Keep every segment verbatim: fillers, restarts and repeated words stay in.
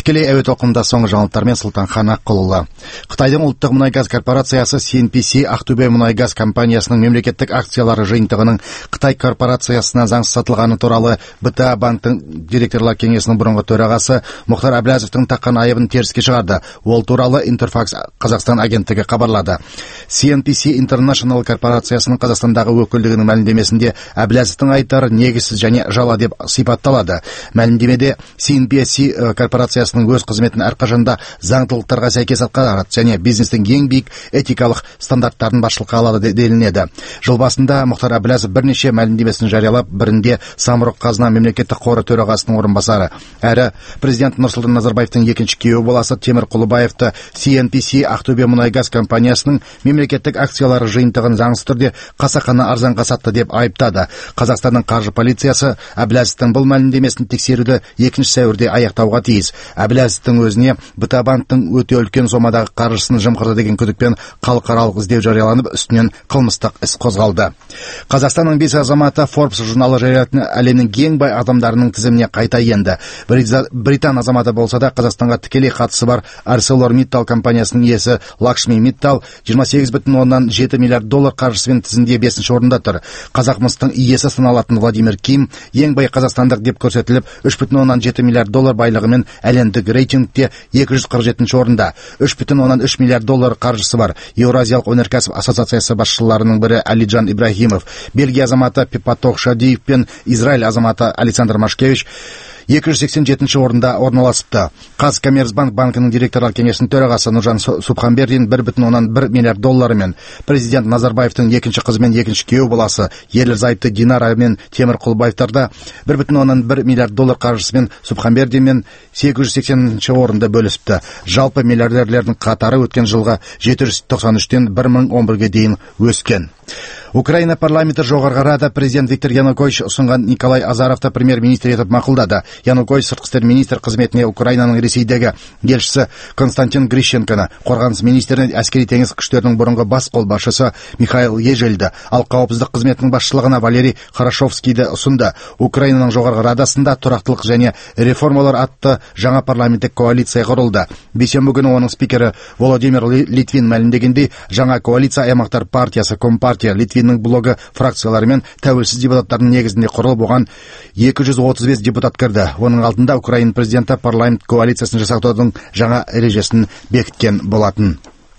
Тікелей әуе толқынында соңғы жаңалықтармен Сұлтанхан Аққұлұлы. Қытайдың ұлттық мұнайгаз корпорациясы Си Эн Пи Си Ақтөбе мұнайгаз компаниясының мемлекеттік акциялары жиынтығының Қытай корпорациясына заңсыз сатылғаны туралы Бэ Тэ А банктың директорлар кеңесінің бұрынғы төрағасы Мұхтар Әблязовтың таққан айыбын теріске шығарды. Ол туралы Интерфакс Қазақстан агенттігі хабарлады. Си Эн Пи Си International корпорациясының Қазақстандағы өкілдігінің мәлімдемесінде Әблязовтың айтары негізсіз және жала деп сипатталады. Мәлімдемеде Си Эн Пи Си корпорациясының өз қызметін әрқашанда заңдылықтарға сәйкес атқарады және бизнестің ең биік этикалық стандарттарын басшылыққа алады делінеді. Жыл басында Мұхтар Әблязов бірнеше мәлімдемесін жариялап, бірінде Самұрық Қазына мемлекеттік қоры төрағасының орынбасары әрі президент Нұрсұлтан Назарбаевтың екінші күйеуі боласы Темір Құлыбаевты Си Эн Пи Си Ақтөбе мұнайгаз компаниясының мемлекеттік акциялары жиынтығын заңсыз түрде қасақана арзанға сатты деп айыптады. Қазақстанның қаржы полициясы Әблязовтың бұл мәлімдемесін тексеруді екінші сәуірде аяқтауға тиіс. Әблязовтың өзіне Бэ Тэ А банктың өте үлкен сомадағы қаржысын жымқырды деген күдікпен халықаралық іздеу жарияланып, үстінен қылмыстық іс қозғалды. Қазақстанның бес азаматы Forbes журналы жариялайтын әлемнің ең бай адамдарының тізіміне қайта енді. Британ азаматы болса да, Қазақстанға тікелей қатысы бар ArcelorMittal компаниясының иесі Лакшми Миттал жиырма сегіз бүтін оннан жеті миллиард доллар қаржысымен тізімде бесінші орында тұр. Қазақмыстың иесі саналатын Владимир Ким ең бай қазақстандық деп көрсетіліп, үш бүтін оннан жеті миллиард доллар байлығымен әлемдік рейтингте екі жүз қырық жетінші орында. үш бүтін оннан үш миллиард доллар қаржысы бар. Еуразиялық өнеркәсіп ассоциациясы басшыларының бірі Алиджан Ибрахимов, Бельгия азаматы Пепатох Шадиев пен Израиль азаматы Александр Машкевич екі жүз сексен жетінші орында орналасыпты. Қазкоммерцбанк банкінің директорлар кеңесінің төрағасы Нұржан Субханбердин бір бүтін оннан бір миллиард долларымен, президент Назарбаевтың екінші қызы мен екінші күйеу баласы ерлі-зайыпты Динара мен Темір Құлыбаевтарда бір бүтін оннан бір миллиард доллар қаржысымен Субханбердин мен сегіз жүз сексенінші орында бөлісіпті. Жалпы миллиардерлердің қатары өткен жылға жеті жүз тоқсан үштен бір мың он бірге дейін өскен. Украина парламенті жоғарғы рада президент Виктор Янукович ұсынған Николай Азаровты премьер-министр етіп мақұлдады. Янукович сыртқы істер министр қызметіне Украинаның Ресейдегі елшісі Константин Грищенконы, қорғаныс министріне әскери теңіз күштерінің бұрынғы бас қолбасшысы Михаил Ежелді, ал қауіпсіздік қызметінің басшылығына Валерий Хорошовскийді ұсынды. Украинаның жоғарғы радасында тұрақтылық және реформалар атты жаңа парламенттік коалиция құрылды. Бейсенбі күні оның спикері Володимир Литвин мәлімдегендей, жаңа коалиция аймақтар партиясы, Компартия, Литвиннің блогы фракциялары мен тәуелсіз депутаттардың негізінде құрылып, оған екі жүз отыз бес депутат кірді. Оның алдында Украина президенті парламент коалициясын жасақтаудың жаңа ережесін бекіткен болатын.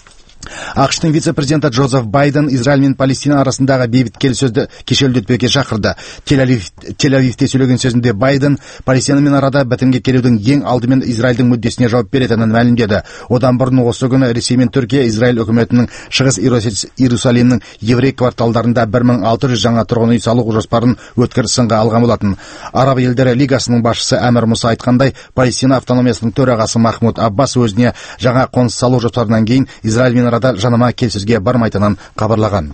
ақш-тың вице-президенті Джозеф Байден Израиль мен Палестина арасындағы бейбіт келіссөзді кешеуілдетпеуге шақырды. Тель-Авивте сөйлеген сөзінде Байден Палестинамен арада бітімге келудің ең алдымен Израильдің мүддесіне жауап беретінін мәлімдеді. Одан бұрын осы күні Ресей мен Түркия Израиль үкіметінің шығыс Иерусалимнің еврей кварталдарында бір мың алты жүз жаңа тұрғын үй салу жоспарын өткір сынға алған болатын. Араб елдері лигасының басшысы Әмір Мұса айтқандай, Палестина автономиясының төрағасы Махмуд Аббас өзіне жаңа қоныс салу жоспарынан кейін Израиль мен арада жанама келіссөзге бармайтынын хабарлаған.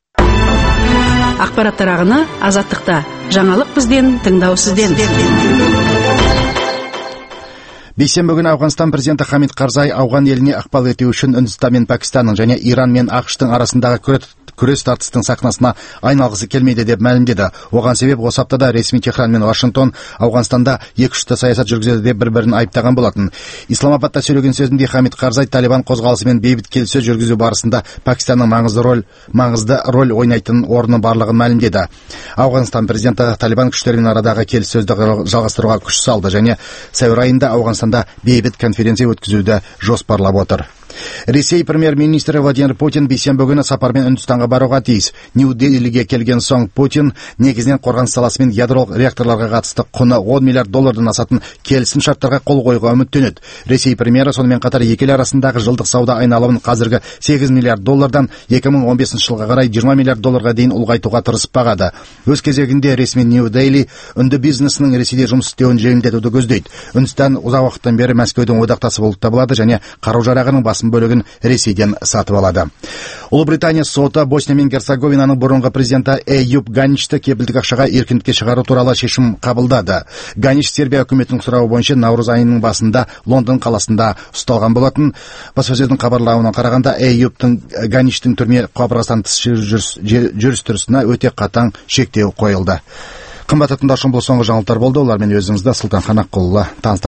Ақпараттар ағыны Азаттықта. Жаңалық бізден, тыңдау сізден. Бейсенбі күні Ауғанстан президенті Хамид Карзай ауған еліне ықпал ету үшін Үндістан мен Пәкістанның және Иран мен ақш-тың арасындағы күрес тартыстың сахнасына айналғысы келмейді деп мәлімдеді. Оған себеп осы аптада ресми Техран мен Вашингтон Ауғанстанда екі-үшті саясат жүргізеді деп бір-бірін айыптаған болатын. Исламабадта сөйлеген сөзінде Хамид Карзай Талибан қозғалысымен бейбіт келіссөз жүргізу барысында Пәкістанның маңызды роль маңызды роль ойнайтын орны барлығын мәлімдеді. Ауғанстан президенті Талибан күштерімен арадағы келіссөзді жалғастыруға күш салды және сәуір айында Ауғанстанда бейбіт конференция өткізуді жоспарлап отыр. Ресей премьер-министрі Владимир Путин бейсенбі күні сапармен Үндістанға баруға тиіс. Нью-Делиге келген соң Путин негізінен қорғаныс саласы мен ядролық реакторларға қатысты құны он миллиард доллардан асатын келісім шарттарға қол қоюға үміттенеді. Ресей премьері сонымен қатар екі ел арасындағы жылдық сауда айналымын қазіргі сегіз миллиард доллардан екі мың он бесінші жылға қарай жиырма миллиард долларға дейін ұлғайтуға тырысып бағады. Өз кезегінде ресми Нью-Дели үнді бизнесінің Ресейде жұмыс істеуін жеңілдетуді көздейді. Үндістан ұзақ уақыттан бері Мәскеудің одақтасы болып табылады және қару-жарағының басым бөлігін Ресейден сатып алады. Ұлыбритания соты Босния мен Герцеговинаның бұрынғы президенті Эйюп Ганичті кепілдік ақшаға еркіндікке шығару туралы шешім қабылдады. Ганич Сербия үкіметінің сұрауы бойынша наурыз айының басында Лондон қаласында ұсталған болатын. Баспасөздің хабарлауына қарағанда Эйюптың Ганичтің түрме қабырғасынан тыс жүріс-тұрысына өте қатаң шектеу қойылды. Қымбатты тыңдаушым, бұл соңғы жаңалықтар болды. Олармен өзіңізді Сұлтанхан Аққұлұлы таныстырдым.